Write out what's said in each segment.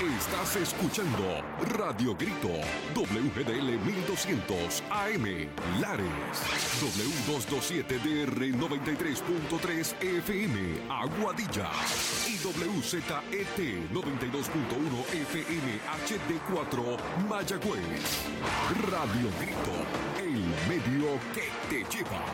Estás escuchando Radio Grito, WGDL 1200 AM, Lares, W227DR 93.3 FM, Aguadilla, y WZET 92.1 FM HD4, Mayagüez. Radio Grito, el medio que te lleva.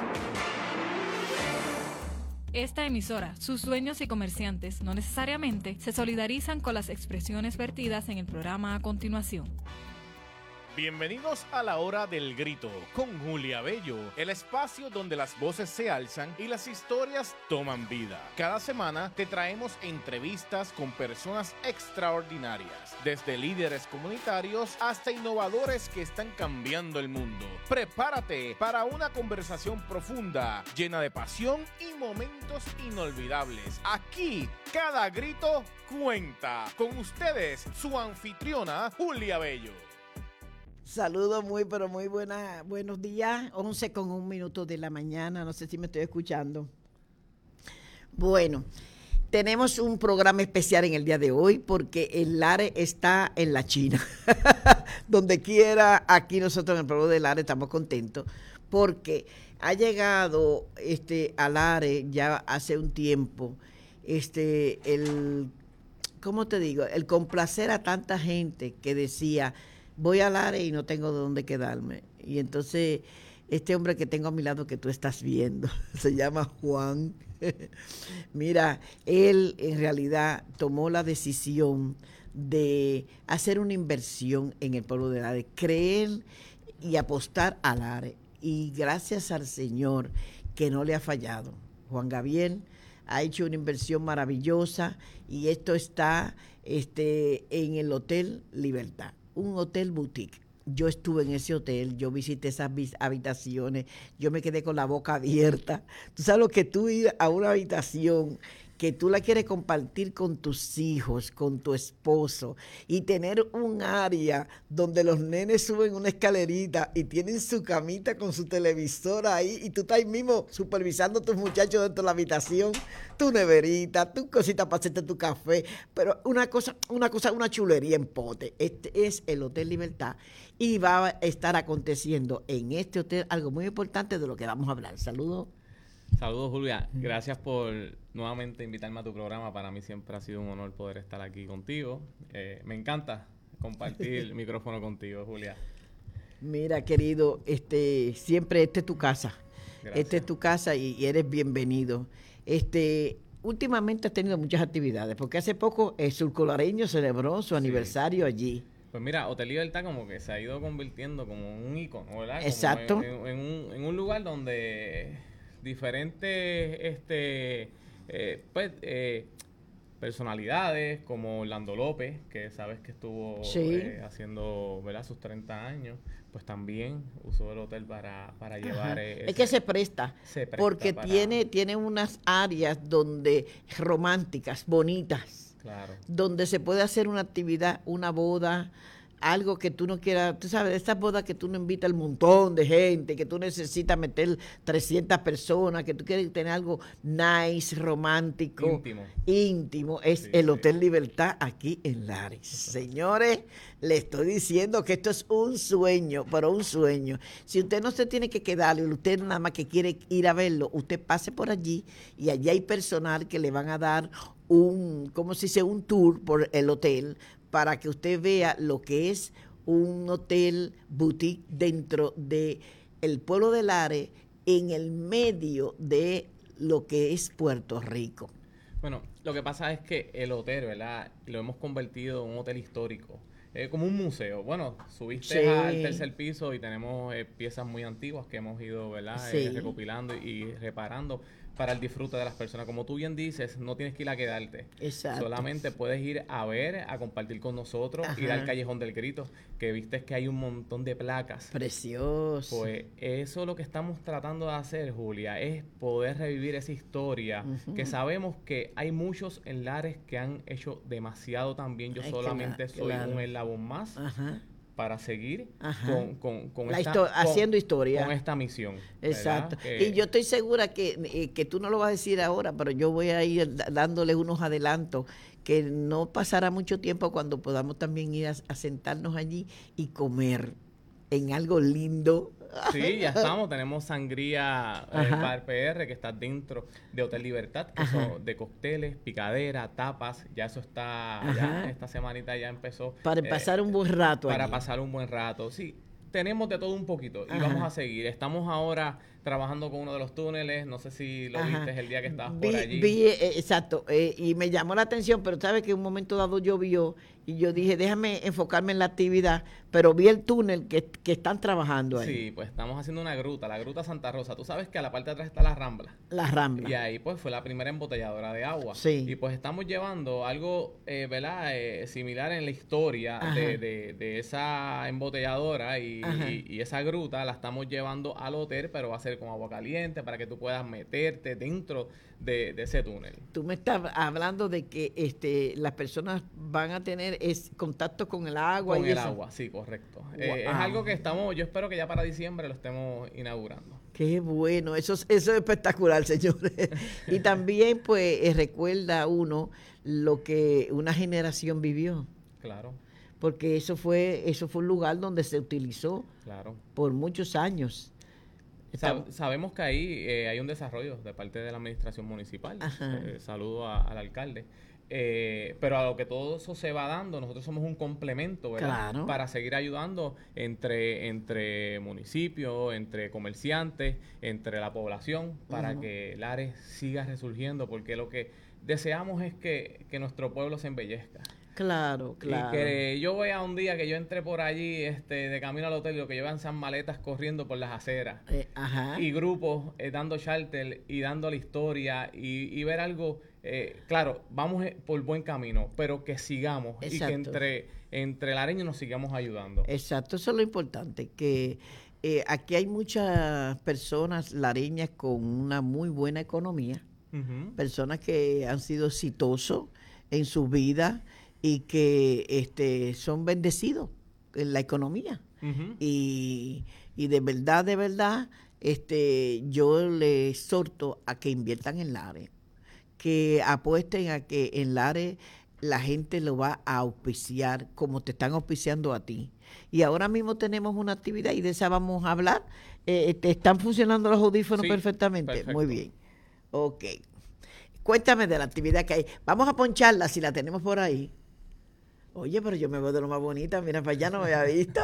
Esta emisora, sus dueños y comerciantes no necesariamente se solidarizan con las expresiones vertidas en el programa a continuación. Bienvenidos a la hora del grito con Julia Bello, el espacio donde las voces se alzan y las historias toman vida. Cada semana te traemos entrevistas con personas extraordinarias, desde líderes comunitarios hasta innovadores que están cambiando el mundo. Prepárate para una conversación profunda, llena de pasión y momentos inolvidables. Aquí, cada grito cuenta. Con ustedes, su anfitriona, Julia Bello. Saludos pero muy buenos días, 11:01 de la mañana, no sé si me estoy escuchando. Bueno, tenemos un programa especial en el día de hoy porque el Lares está en la China. Donde quiera, aquí nosotros en el pueblo de Lares estamos contentos porque ha llegado a Lares ya hace un tiempo ¿cómo te digo? El complacer a tanta gente que decía, voy a Lares y no tengo de dónde quedarme. Y entonces, este hombre que tengo a mi lado que tú estás viendo, se llama Juan. Mira, él en realidad tomó la decisión de hacer una inversión en el pueblo de Lares, creer y apostar a Lares. Y gracias al Señor que no le ha fallado. Juan Gabriel ha hecho una inversión maravillosa y esto está en el Hotel Libertad, un hotel boutique. Yo estuve en ese hotel, yo visité esas habitaciones, yo me quedé con la boca abierta. Tú sabes lo que tú ir a una habitación que tú la quieres compartir con tus hijos, con tu esposo, y tener un área donde los nenes suben una escalerita y tienen su camita con su televisor ahí, y tú estás ahí mismo supervisando a tus muchachos dentro de la habitación, tu neverita, tu cosita para hacerte tu café, pero una chulería en pote. Este es el Hotel Libertad y va a estar aconteciendo en este hotel algo muy importante de lo que vamos a hablar. Saludos. Saludos, Julia. Gracias por nuevamente invitarme a tu programa. Para mí siempre ha sido un honor poder estar aquí contigo. Me encanta compartir el micrófono contigo, Julia. Mira, querido, siempre esta es tu casa. Gracias. Esta es tu casa y eres bienvenido. Últimamente has tenido muchas actividades, porque hace poco el Surcolareño celebró su aniversario allí. Pues mira, Hotel Libertad como que se ha ido convirtiendo como un ícono, ¿verdad? Exacto. Como en un lugar donde diferentes personalidades como Orlando López, que sabes que estuvo haciendo, ¿verdad?, sus 30 años, pues también usó el hotel para llevar es que se presta porque tiene unas áreas donde románticas, bonitas, claro, donde se puede hacer una actividad, una boda, algo que tú no quieras, tú sabes, estas bodas que tú no invitas al montón de gente, que tú necesitas meter 300 personas, que tú quieres tener algo nice, romántico, íntimo, es el Hotel Libertad aquí en Lares. Señores, le estoy diciendo que esto es un sueño, pero un sueño. Si usted no se tiene que quedar, usted nada más que quiere ir a verlo, usted pase por allí y allí hay personal que le van a dar un tour por el hotel, para que usted vea lo que es un hotel boutique dentro de el pueblo de Lares, en el medio de lo que es Puerto Rico. Bueno, lo que pasa es que el hotel, ¿verdad?, lo hemos convertido en un hotel histórico, como un museo. Bueno, subiste al tercer piso y tenemos piezas muy antiguas que hemos ido, ¿verdad?, recopilando y reparando para el disfrute de las personas. Como tú bien dices, no tienes que ir a quedarte. Exacto. Solamente puedes ir a ver, a compartir con nosotros, ir al Callejón del Grito, que viste que hay un montón de placas. Precioso. Pues eso es lo que estamos tratando de hacer, Julia, es poder revivir esa historia, que sabemos que hay muchos en Lares que han hecho demasiado también. Yo solamente soy un eslabón más. para seguir haciendo historia. Con esta misión. Exacto. Y yo estoy segura que tú no lo vas a decir ahora, pero yo voy a ir dándole unos adelantos, que no pasará mucho tiempo cuando podamos también ir a sentarnos allí y comer en algo lindo. Sí, ya estamos. Tenemos sangría Bar PR, que está dentro de Hotel Libertad, que son de cócteles, picadera, tapas. Ya eso está, ya esta semanita ya empezó. Para pasar un buen rato. Para pasar un buen rato, sí. Tenemos de todo un poquito y vamos a seguir. Estamos ahora trabajando con uno de los túneles. No sé si lo viste el día que estabas por allí. Exacto. Y me llamó la atención, pero sabes que en un momento dado llovió y yo dije, déjame enfocarme en la actividad, pero vi el túnel que están trabajando ahí. Sí, pues estamos haciendo una gruta, la Gruta Santa Rosa. Tú sabes que a la parte de atrás está la Rambla. La Rambla. Y ahí pues fue la primera embotelladora de agua. Sí. Y pues estamos llevando algo, ¿verdad? Similar en la historia de esa embotelladora y esa gruta la estamos llevando al hotel, pero va a ser con agua caliente para que tú puedas meterte dentro de ese túnel. Tú me estás hablando de que las personas van a tener contacto con el agua. Con el agua, sí, correcto. Wow. Es algo que yo espero que ya para diciembre lo estemos inaugurando. Qué bueno, eso es espectacular, señores. Y también, pues, recuerda uno lo que una generación vivió. Claro. Porque eso fue un lugar donde se utilizó por muchos años. Sabemos que ahí hay un desarrollo de parte de la administración municipal. Saludo al alcalde. Pero a lo que todo eso se va dando, nosotros somos un complemento, ¿verdad? Claro. Para seguir ayudando entre municipios, entre comerciantes, entre la población, para que Lares siga resurgiendo, porque lo que deseamos es que nuestro pueblo se embellezca. Claro. Y que yo vea un día que yo entré por allí de camino al hotel, lo que llevan sean maletas corriendo por las aceras. Y grupos dando charter y dando la historia y ver algo. Claro, vamos por buen camino, pero que sigamos. Exacto. Y que entre lareños nos sigamos ayudando. Exacto, eso es lo importante, que aquí hay muchas personas lareñas con una muy buena economía, personas que han sido exitosos en su vida y que son bendecidos en la economía. Y de verdad, yo les exhorto a que inviertan en Lares, que apuesten a que en Lares la gente lo va a auspiciar como te están auspiciando a ti. Y ahora mismo tenemos una actividad y de esa vamos a hablar. ¿Te están funcionando los audífonos perfectamente? Perfecto. Muy bien. Ok. Cuéntame de la actividad que hay. Vamos a poncharla si la tenemos por ahí. Oye, pero yo me veo de lo más bonita. Mira, para allá no me había visto.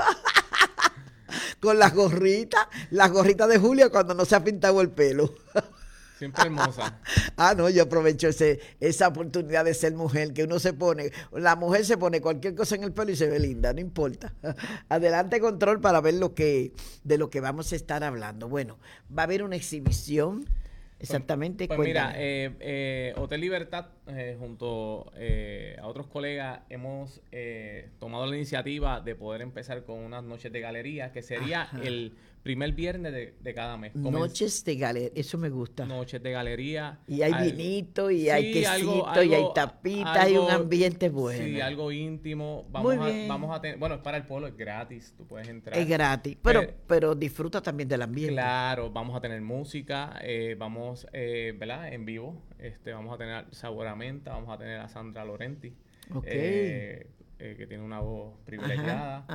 Con las gorritas de Julia cuando no se ha pintado el pelo. Siempre hermosa. No, yo aprovecho esa oportunidad de ser mujer, que la mujer se pone cualquier cosa en el pelo y se ve linda, no importa. Adelante, control, para ver de lo que vamos a estar hablando. Bueno, va a haber una exhibición. Exactamente. Pues mira, Hotel Libertad, junto a otros colegas, hemos tomado la iniciativa de poder empezar con unas noches de galería, que sería el primer viernes de cada mes. Noches de galería, eso me gusta. Noches de galería. Y hay vinito, y hay quesito, y hay tapitas, y un ambiente bueno. Sí, algo íntimo. Vamos a tener, bueno, es para el pueblo, es gratis, tú puedes entrar. Es gratis, pero disfruta también del ambiente. Claro, vamos a tener música, vamos, ¿verdad? En vivo. Vamos a tener Sabor a Menta, vamos a tener a Sandra Lorenti, que tiene una voz privilegiada.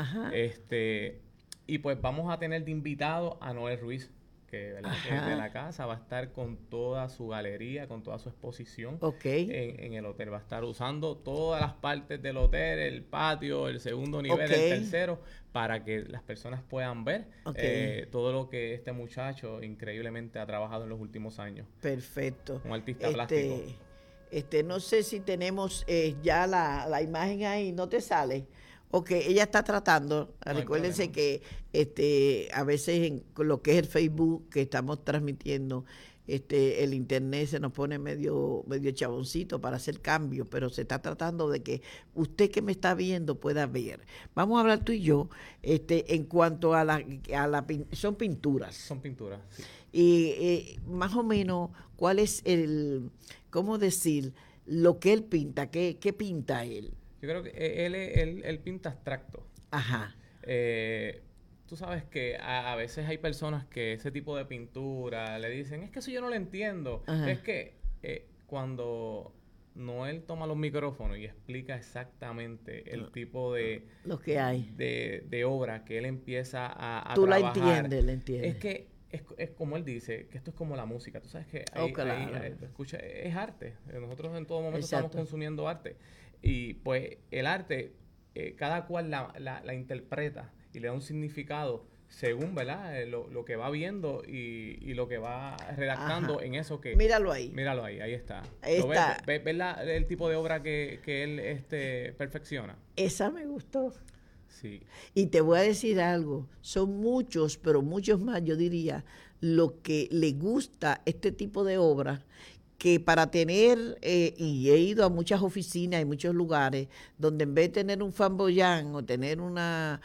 Y pues vamos a tener de invitado a Noel Ruiz, que es de la casa, va a estar con toda su galería, con toda su exposición en el hotel. Va a estar usando todas las partes del hotel, el patio, el segundo nivel, el tercero, para que las personas puedan ver todo lo que este muchacho increíblemente ha trabajado en los últimos años. Perfecto. Un artista plástico. No sé si tenemos ya la imagen ahí, ¿no te sale? Ella está tratando. Recuérdense que a veces en lo que es el Facebook que estamos transmitiendo, el internet se nos pone medio chaboncito para hacer cambios, pero se está tratando de que usted que me está viendo pueda ver. Vamos a hablar tú y yo en cuanto a son pinturas. Son pinturas, sí. Y más o menos, ¿cuál es cómo decir, lo que él pinta? ¿Qué pinta él? Yo creo que él pinta abstracto. Tú sabes que a veces hay personas que ese tipo de pintura le dicen, es que eso yo no lo entiendo. Ajá. Es que cuando Noel toma los micrófonos y explica exactamente el tipo Lo que hay. de obra que él empieza a Tú trabajar. la entiendes. Es que es como él dice, que esto es como la música. Tú sabes que Claro. escucha, es arte. Nosotros en todo momento Exacto. estamos consumiendo arte. Y pues el arte, cada cual la interpreta y le da un significado según, ¿verdad? Lo que va viendo y lo que va redactando. Ajá. En eso que... Míralo ahí. Míralo ahí está. Ahí ¿Lo ves? está. ¿Ves el tipo de obra que él perfecciona? Esa me gustó. Sí. Y te voy a decir algo, son muchos, pero muchos más, yo diría, lo que le gusta este tipo de obras, que para tener, y he ido a muchas oficinas y muchos lugares, donde en vez de tener un flamboyán o tener un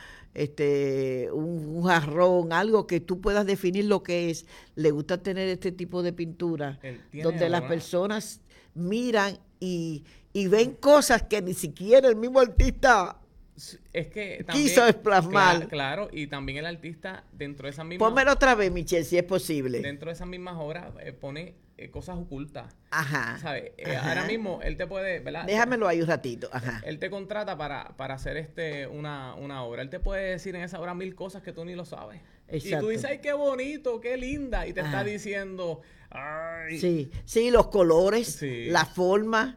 jarrón, algo que tú puedas definir lo que es, le gusta tener este tipo de pintura, donde las personas miran y ven cosas que ni siquiera el mismo artista es que también, quiso plasmar. Claro, y también el artista dentro de esas mismas... Pónmelo otra vez, Michelle, si es posible. Dentro de esas mismas obras pone cosas ocultas. Ajá. ¿Sabes? Ajá. Ahora mismo él te puede, ¿verdad? Déjamelo ahí un ratito. Ajá. Él te contrata para hacer una obra. Él te puede decir en esa obra 1000 cosas que tú ni lo sabes. Exacto. Y tú dices, ay, qué bonito, qué linda. Y te está diciendo, ay. Sí, los colores, Sí. la forma,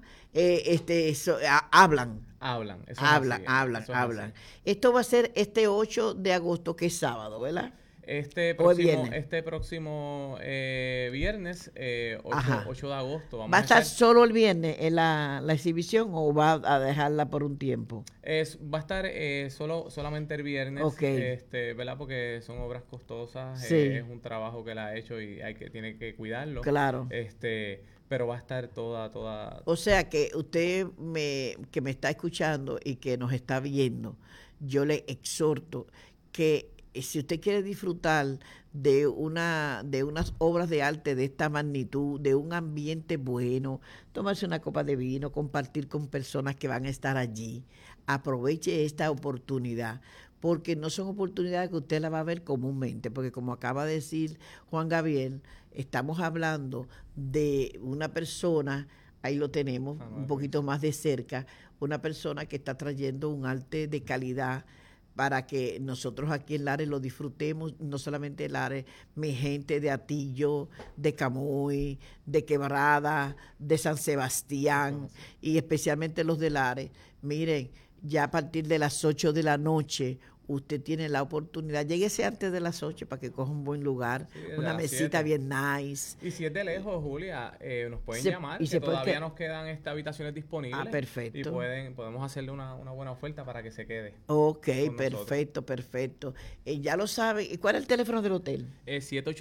hablan. Hablan. Eso es Hablan, así, hablan, eso es hablan. así. Esto va a ser este 8 de agosto, que es sábado, ¿verdad? Este ¿O es viernes? próximo viernes, 8 de agosto. Vamos ¿Va a estar solo el viernes en la exhibición o va a dejarla por un tiempo? Va a estar solamente el viernes, Ok. ¿Verdad? Porque son obras costosas, Sí. es un trabajo que él ha hecho y tiene que cuidarlo. Claro. Pero va a estar toda. O sea que usted que me está escuchando y que nos está viendo, yo le exhorto que si usted quiere disfrutar de unas obras de arte de esta magnitud, de un ambiente bueno, tomarse una copa de vino, compartir con personas que van a estar allí, aproveche esta oportunidad, porque no son oportunidades que usted la va a ver comúnmente, porque como acaba de decir Juan Gabriel, estamos hablando de una persona, ahí lo tenemos un poquito más de cerca, una persona que está trayendo un arte de calidad para que nosotros aquí en Lares lo disfrutemos, no solamente Lares, mi gente de Atillo, de Camuy, de Quebrada, de San Sebastián, y especialmente los de Lares. Miren, ya a partir de las 8 de la noche, usted tiene la oportunidad, lléguese antes de las 8 para que coja un buen lugar, una mesita 7. bien nice. Y si es de lejos, Julia, nos pueden Se- llamar, y que se puede todavía que- nos quedan habitaciones disponibles. Ah, perfecto. Y podemos hacerle una buena oferta para que se quede. Ok, con perfecto, perfecto. Ya lo sabe. ¿Y cuál es el teléfono del hotel? Es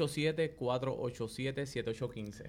787-487-7815.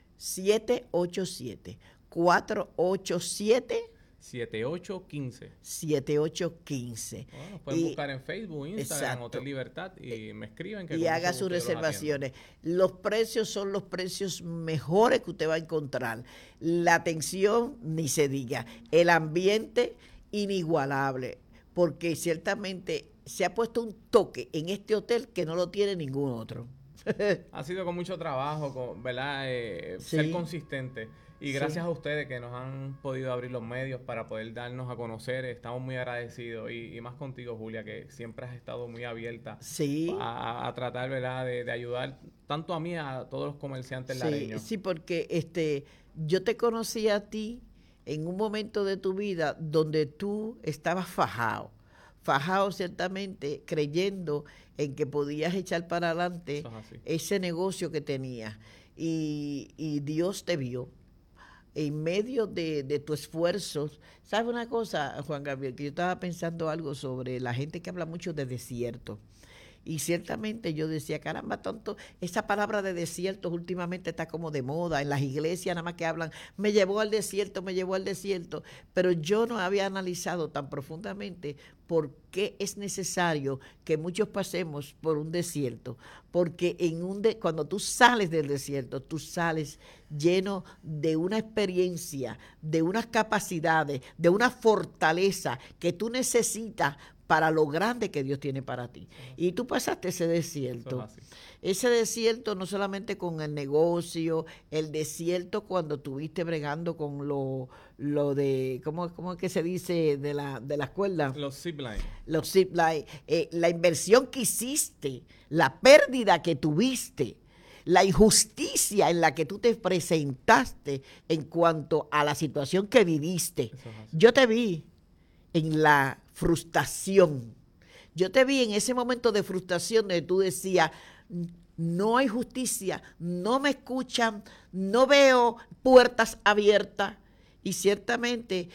787-487 7815. 7815. Bueno, nos pueden buscar en Facebook, Instagram, exacto. Hotel Libertad y me escriben que Y con haga mucho sus gusto yo los reservaciones. Los precios son los precios mejores que usted va a encontrar. La atención, ni se diga. El ambiente, inigualable. Porque ciertamente se ha puesto un toque en este hotel que no lo tiene ningún otro. Ha sido con mucho trabajo, ¿verdad? Ser Sí. consistente. Y gracias a ustedes que nos han podido abrir los medios para poder darnos a conocer. Estamos muy agradecidos. Y más contigo, Julia, que siempre has estado muy abierta Sí. a tratar, ¿verdad? De ayudar tanto a mí, a todos los comerciantes lareños. Sí, porque yo te conocí a ti en un momento de tu vida donde tú estabas fajado ciertamente, creyendo en que podías echar para adelante Eso es así. ese negocio que tenías. Y Dios te vio. En medio de tu esfuerzo. ¿Sabes una cosa, Juan Gabriel? Que yo estaba pensando algo sobre la gente que habla mucho de desierto. Y ciertamente yo decía, caramba, tonto, esa palabra de desiertos últimamente está como de moda. En las iglesias nada más que hablan, me llevó al desierto. Pero yo no había analizado tan profundamente por qué es necesario que muchos pasemos por un desierto. Porque cuando tú sales del desierto, tú sales lleno de una experiencia, de unas capacidades, de una fortaleza que tú necesitas para lo grande que Dios tiene para ti. Y tú pasaste ese desierto. Ese desierto no solamente con el negocio, el desierto cuando estuviste bregando con lo de, ¿cómo es que se dice? De la escuela. Los zipline. Los zipline. La inversión que hiciste, la pérdida que tuviste, la injusticia en la que tú te presentaste en cuanto a la situación que viviste. Yo te vi en la frustración. Yo te vi en ese momento de frustración donde tú decías, no hay justicia, no me escuchan, no veo puertas abiertas. Y ciertamente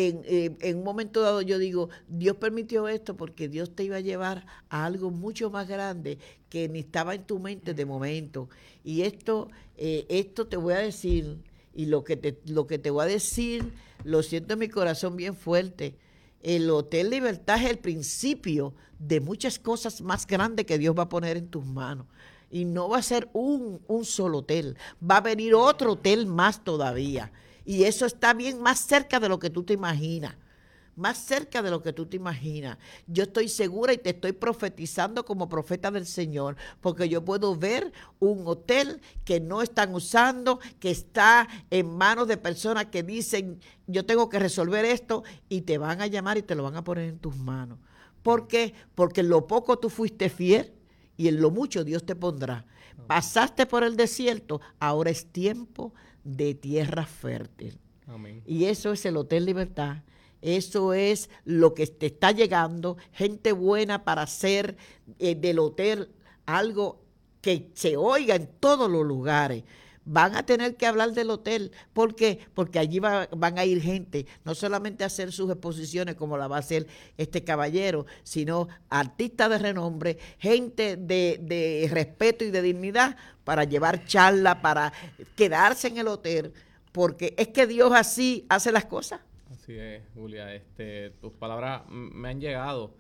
en un momento dado yo digo, Dios permitió esto porque Dios te iba a llevar a algo mucho más grande que ni estaba en tu mente de momento. Y esto te voy a decir, y lo que te voy a decir, lo siento en mi corazón bien fuerte. El Hotel Libertad es el principio de muchas cosas más grandes que Dios va a poner en tus manos. Y no va a ser un solo hotel, va a venir otro hotel más todavía. Y eso está bien más cerca de lo que tú te imaginas. Más cerca de lo que tú te imaginas. Yo estoy segura y te estoy profetizando como profeta del Señor, porque yo puedo ver un hotel que no están usando, que está en manos de personas que dicen, yo tengo que resolver esto, y te van a llamar y te lo van a poner en tus manos. ¿Por qué? Porque en lo poco tú fuiste fiel y en lo mucho Dios te pondrá. Pasaste por el desierto, ahora es tiempo de tierra fértil. Amén. Y eso es el Hotel Libertad. Eso es lo que te está llegando, gente buena para hacer del hotel algo que se oiga en todos los lugares. Van a tener que hablar del hotel. ¿Por qué? Porque allí van a ir gente, no solamente a hacer sus exposiciones como la va a hacer este caballero, sino artistas de renombre, gente de respeto y de dignidad para llevar charla, para quedarse en el hotel, porque es que Dios así hace las cosas. Así es, Julia. Tus palabras me han llegado.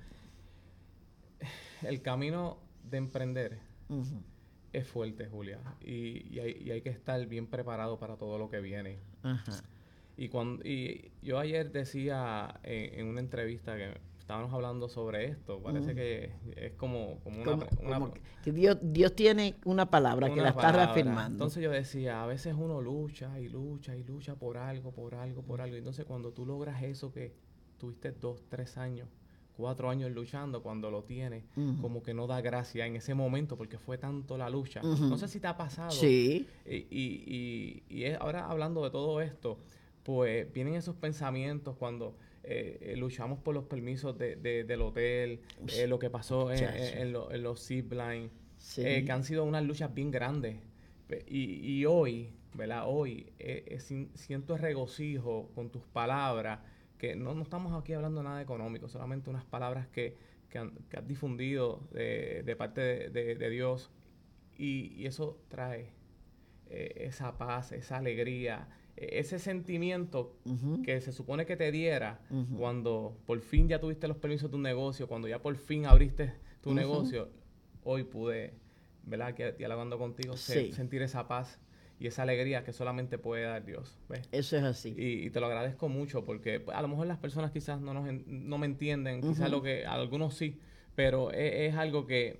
El camino de emprender es fuerte, Julia, y hay que estar bien preparado para todo lo que viene. Ajá. Y yo ayer decía en una entrevista que estábamos hablando sobre esto, parece que es como que Dios tiene una palabra que la está reafirmando. Entonces yo decía, a veces uno lucha y lucha y lucha por algo. Entonces cuando tú logras eso que tuviste 2, 3 años, 4 años luchando, cuando lo tienes, como que no da gracia en ese momento porque fue tanto la lucha. No sé si te ha pasado. Sí. Y ahora hablando de todo esto, pues vienen esos pensamientos cuando luchamos por los permisos del hotel, lo que pasó en los zipline, que han sido unas luchas bien grandes. Y hoy, ¿verdad? Hoy siento regocijo con tus palabras, que no estamos aquí hablando nada económico, solamente unas palabras que has difundido de parte de Dios, y eso trae esa paz, esa alegría, ese sentimiento que se supone que te diera cuando por fin ya tuviste los permisos de tu negocio, cuando ya por fin abriste tu negocio. Hoy pude, ¿verdad? Que dialogando contigo, sentir esa paz y esa alegría que solamente puede dar Dios. ¿Ves? Eso es así. Y te lo agradezco mucho porque a lo mejor las personas quizás no me entienden, quizás algunos sí, pero es algo que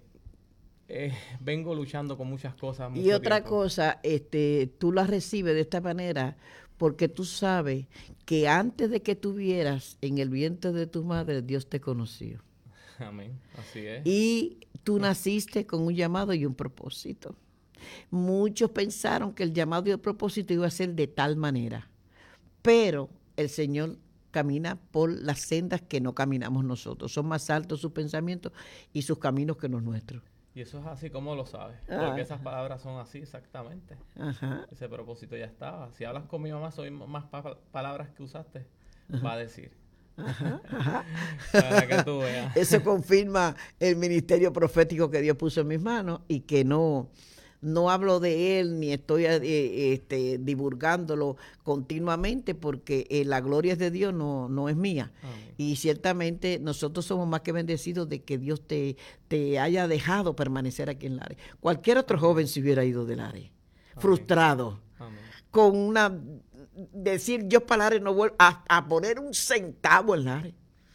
vengo luchando con muchas cosas. Y otra cosa, tú la recibes de esta manera porque tú sabes que antes de que tuvieras en el vientre de tu madre, Dios te conoció. Amén, así es. Y tú naciste con un llamado y un propósito. Muchos pensaron que el llamado y el propósito iba a ser de tal manera, pero el Señor camina por las sendas que no caminamos nosotros. Son más altos sus pensamientos y sus caminos que los nuestros. Y eso es así como lo sabes, porque esas palabras son así exactamente. Ajá. Ese propósito ya estaba. Si hablas con mi mamá, son más palabras que usaste, va a decir. Ajá. Para que tú veas. Eso confirma el ministerio profético que Dios puso en mis manos y que no hablo de él ni estoy divulgándolo continuamente porque la gloria es de Dios, no es mía. Amén. Y ciertamente nosotros somos más que bendecidos de que Dios te haya dejado permanecer aquí en Lares. Cualquier otro joven se hubiera ido de Lares, frustrado, con decir yo para Lares no vuelvo a poner un centavo en Lares.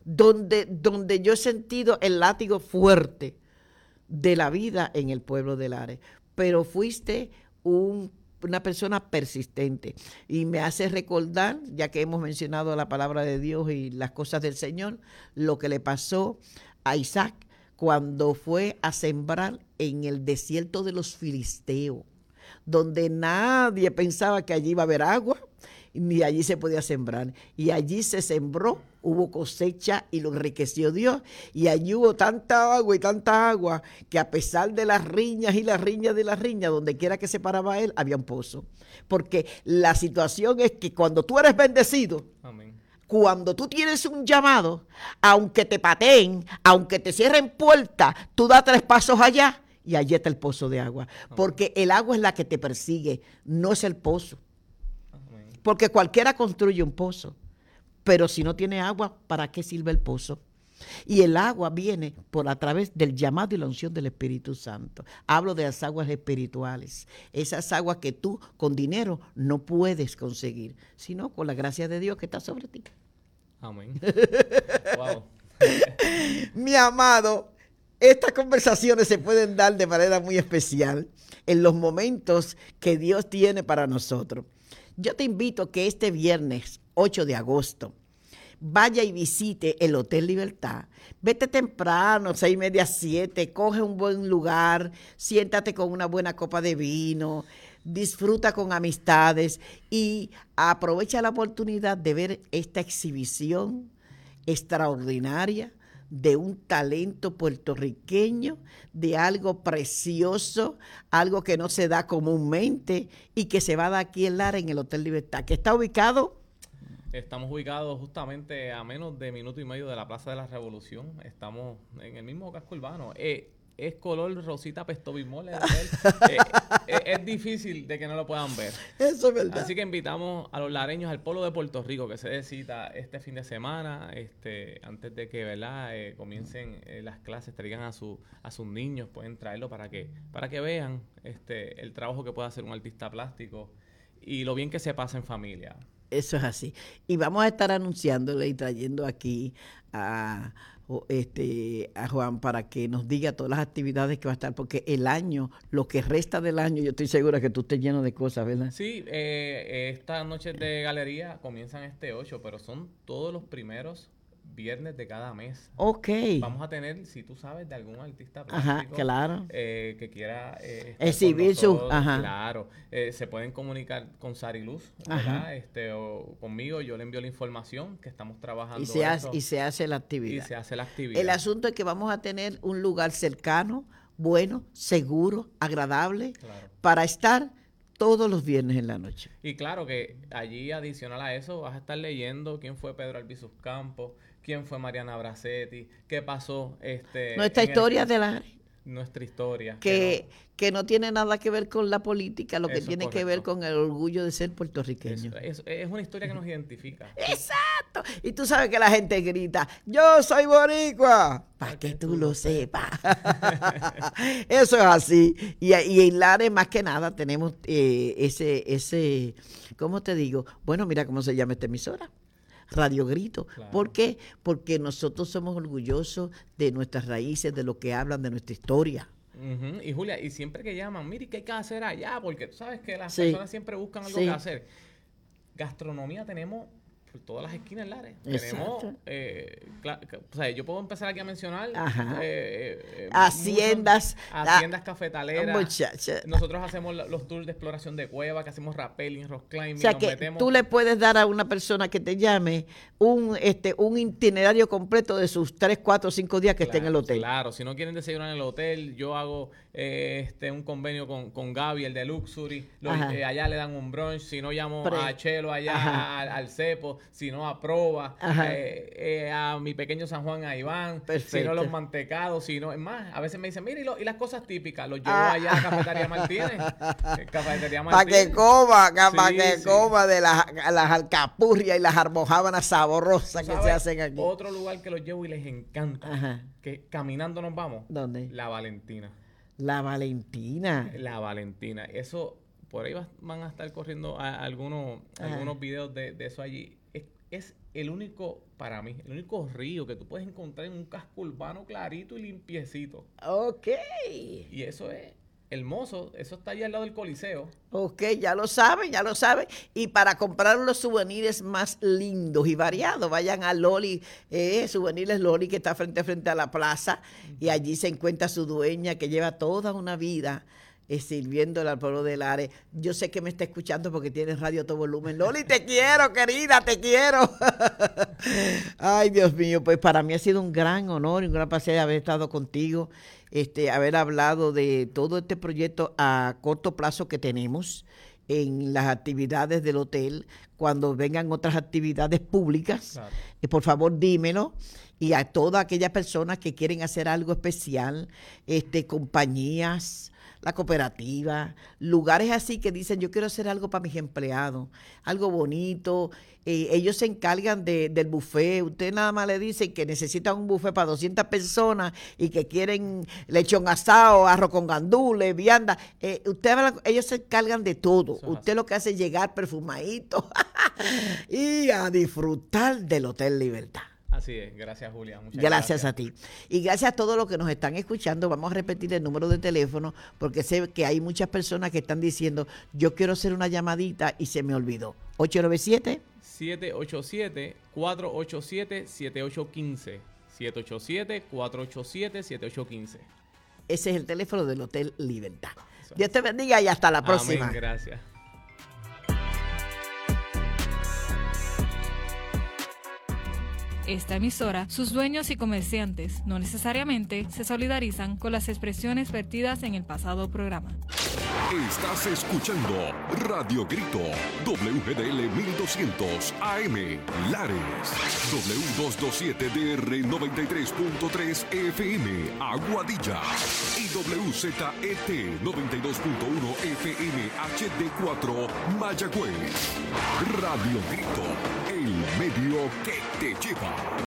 donde yo he sentido el látigo fuerte de la vida en el pueblo de Lares. Pero fuiste una persona persistente y me hace recordar, ya que hemos mencionado la palabra de Dios y las cosas del Señor, lo que le pasó a Isaac cuando fue a sembrar en el desierto de los filisteos, donde nadie pensaba que allí iba a haber agua, ni allí se podía sembrar. Y allí se sembró, hubo cosecha y lo enriqueció Dios. Y allí hubo tanta agua que a pesar de las riñas y las riñas de las riñas, donde quiera que se paraba él, había un pozo. Porque la situación es que cuando tú eres bendecido, Amén. cuando tú tienes un llamado, aunque te pateen, aunque te cierren puertas, tú das 3 pasos allá y allí está el pozo de agua. Porque el agua es la que te persigue, no es el pozo. Porque cualquiera construye un pozo, pero si no tiene agua, ¿para qué sirve el pozo? Y el agua viene a través del llamado y la unción del Espíritu Santo. Hablo de las aguas espirituales, esas aguas que tú con dinero no puedes conseguir, sino con la gracia de Dios que está sobre ti. Amén. Wow. Mi amado, estas conversaciones se pueden dar de manera muy especial en los momentos que Dios tiene para nosotros. Yo te invito que este viernes 8 de agosto vaya y visite el Hotel Libertad. Vete temprano, 6:30, 7, coge un buen lugar, siéntate con una buena copa de vino, disfruta con amistades y aprovecha la oportunidad de ver esta exhibición extraordinaria de un talento puertorriqueño, de algo precioso, algo que no se da comúnmente y que se va a dar aquí en Lares, en el Hotel Libertad, que está ubicado. Estamos ubicados justamente a menos de 1.5 minutos de la Plaza de la Revolución. Estamos en el mismo casco urbano. Es color rosita pestobimol. Es difícil de que no lo puedan ver. Eso es verdad. Así que invitamos a los lareños al Polo de Puerto Rico, que se dé cita este fin de semana, antes de que, ¿verdad?, comiencen las clases, traigan a sus niños, pueden traerlo para que vean el trabajo que puede hacer un artista plástico y lo bien que se pasa en familia. Eso es así. Y vamos a estar anunciándole y trayendo aquí a Juan para que nos diga todas las actividades que va a estar, porque el año, lo que resta del año, yo estoy segura que tú estés lleno de cosas, ¿verdad? Sí, estas noches de galería comienzan este 8, pero son todos los primeros viernes de cada mes. Ok. Vamos a tener, si tú sabes, de algún artista plástico, ajá, claro, que quiera exhibir su, ajá, claro, se pueden comunicar con Sariluz, ¿verdad? O conmigo, yo le envío la información que estamos trabajando y se hace la actividad. Y se hace la actividad. El asunto es que vamos a tener un lugar cercano, bueno, seguro, agradable, claro, para estar todos los viernes en la noche. Y claro que allí, adicional a eso, vas a estar leyendo quién fue Pedro Albizu Campos, quién fue Mariana Bracetti, qué pasó. Nuestra historia de Lares. Nuestra historia. Que no tiene nada que ver con la política, lo que Eso, tiene correcto, que ver con el orgullo de ser puertorriqueño. Es una historia que nos identifica. Exacto. Y tú sabes que la gente grita, yo soy boricua, para que tú lo sepas. Eso es así. Y en Lares, más que nada, tenemos ese, ¿cómo te digo? Bueno, mira cómo se llama esta emisora. Radio Grito. Claro. ¿Por qué? Porque nosotros somos orgullosos de nuestras raíces, de lo que hablan de nuestra historia. Uh-huh. Y Julia, y siempre que llaman, mire, ¿qué hay que hacer allá? Porque tú sabes que las sí, personas siempre buscan algo sí, que hacer. Gastronomía tenemos por todas las esquinas en Lares. Exacto. Tenemos, o sea, yo puedo empezar aquí a mencionar haciendas, haciendas cafetaleras. Muchacha. Nosotros hacemos los tours de exploración de cueva, que hacemos rappelling, rock climbing. O sea, que tú le puedes dar a una persona que te llame un itinerario completo de sus 3, 4, 5 días que esté en el hotel. Claro, si no quieren desayunar en el hotel, yo hago un convenio con Gaby, el de Luxury. Allá le dan un brunch. Si no, llamo a Chelo allá, al Cepo. Si no, a Proba. A mi pequeño San Juan, a Iván. Perfecto. Si no, los mantecados. Si no, es más, a veces me dicen, mira, y las cosas típicas. Los llevo allá a Cafetería Martínez. Para que coma, coma de las alcapurrias y las almojábanas sabrosas que se hacen aquí. Otro lugar que los llevo y les encanta. Ajá. Que caminando nos vamos. ¿Dónde? La Valentina. La Valentina. La Valentina. Eso, por ahí van a estar corriendo algunos videos de eso allí. Es para mí, el único río que tú puedes encontrar en un casco urbano clarito y limpiecito. Ok. Y eso es hermoso, eso está ahí al lado del Coliseo. Ok, ya lo saben. Y para comprar los souvenirs más lindos y variados, vayan a Loli, Souvenirs Loli, que está frente a la plaza, y allí se encuentra su dueña, que lleva toda una vida sirviéndole al pueblo de Lares. Yo sé que me está escuchando porque tiene radio a todo volumen. Loli, te quiero, querida, te quiero. Ay, Dios mío, pues para mí ha sido un gran honor y un gran placer haber estado contigo, haber hablado de todo este proyecto a corto plazo que tenemos en las actividades del hotel. Cuando vengan otras actividades públicas, claro, por favor dímelo. Y a todas aquellas personas que quieren hacer algo especial, compañías, la cooperativa, lugares así que dicen, yo quiero hacer algo para mis empleados, algo bonito. Ellos se encargan del buffet. Usted nada más le dice que necesitan un buffet para 200 personas y que quieren lechón asado, arroz con gandules, vianda. Ellos se encargan de todo. Usted lo que hace es llegar perfumadito y a disfrutar del Hotel Libertad. Así es, gracias Julia. Muchas gracias a ti. Y gracias a todos los que nos están escuchando. Vamos a repetir el número de teléfono porque sé que hay muchas personas que están diciendo, yo quiero hacer una llamadita y se me olvidó. 897-787-487-7815. 787-487-7815. Ese es el teléfono del Hotel Libertad. Dios te bendiga y hasta la próxima. Amén, gracias. Esta emisora, sus dueños y comerciantes no necesariamente se solidarizan con las expresiones vertidas en el pasado programa. Estás escuchando Radio Grito, WGDL 1200 AM, Lares, W227DR 93.3 FM, Aguadilla, y WZET 92.1 FM HD4, Mayagüez. Radio Grito, el medio que te lleva.